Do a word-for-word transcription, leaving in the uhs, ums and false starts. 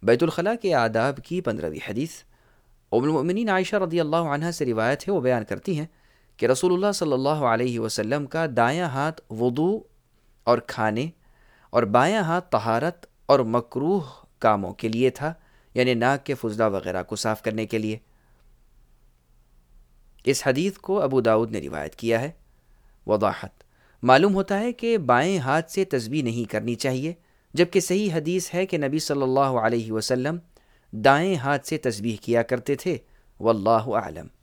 बैतुल खला के आदाब की पंद्रहवीं हदीस उम्मुल मोमिनीन आयशा रदियल्लाहु अन्हा से रिवायत है। वो बयान करती हैं कि रसूलुल्लाह सल्लल्लाहु अलैहि वसल्लम का दायां हाथ वुदू और खाने और बायां हाथ तहारत और मकरूह कामों के लिए था, यानी नाक के फुजला वगैरह को साफ करने के लिए। इस हदीस को अबू दाऊद ने रिवायत किया है। वदाहत मालूम होता है कि बाएं हाथ से तस्बीह नहीं करनी चाहिए, जबकि सही हदीस है कि नबी सल्लल्लाहु अलैहि वसल्लम दाएं हाथ से तस्बीह किया करते थे। वल्लाहु आलम।